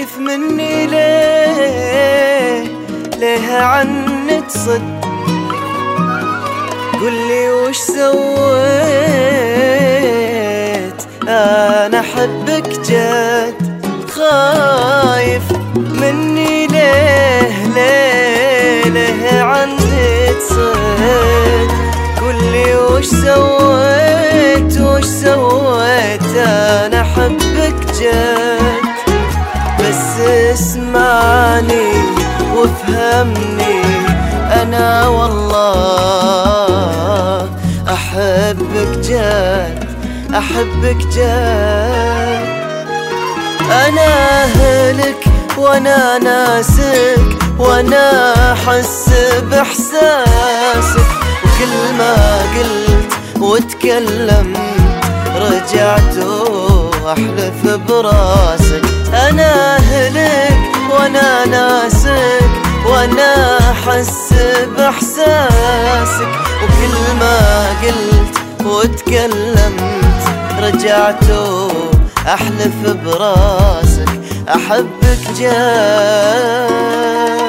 خايف مني ليه عني تصد؟ قولي وش سويت أنا أحبك جد. خايف مني ليه عني تصد؟ قولي وش سويت أنا أحبك جد. بس اسمعني وافهمني، أنا والله أحبك جد، أحبك جد. أنا أهلك وأنا ناسك، وأنا أحس بإحساسك، وكل ما قلت وتكلمت رجعت وأحلف براسك. أنا أهلك وأنا ناسك، وأنا أحس بإحساسك، وكل ما قلت وتكلمت رجعت أحلف براسك. أحبك جد.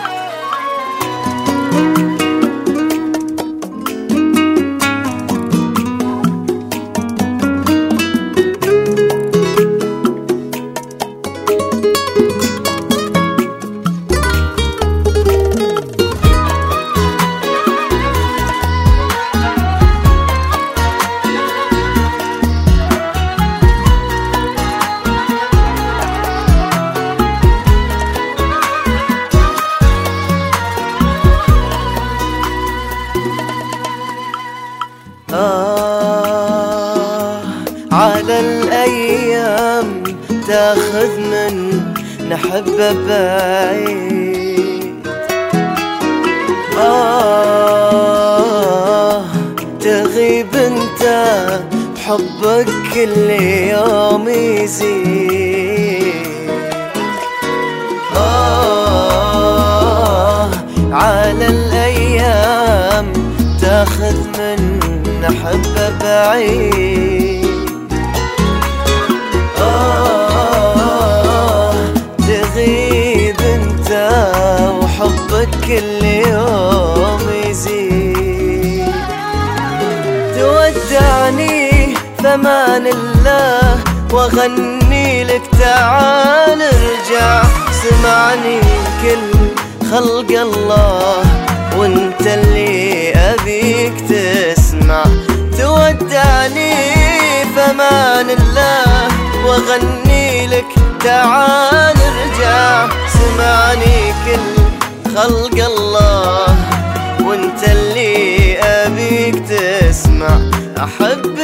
على الأيام تاخذ من نحبه بعيد. تغيب انت بحبك كل يوم يزيد. على الأيام تاخذ من نحبه بعيد. تغيب انت وحبك كل يوم يزيد. تودعني فمان الله واغني لك تعال ارجع. سمعني كل خلق الله وانت اللي ابيك تسمع. تودعني فمان الله واغني لك تعال ارجع. سمعني كل خلق الله وانت اللي ابيك تسمع. أحب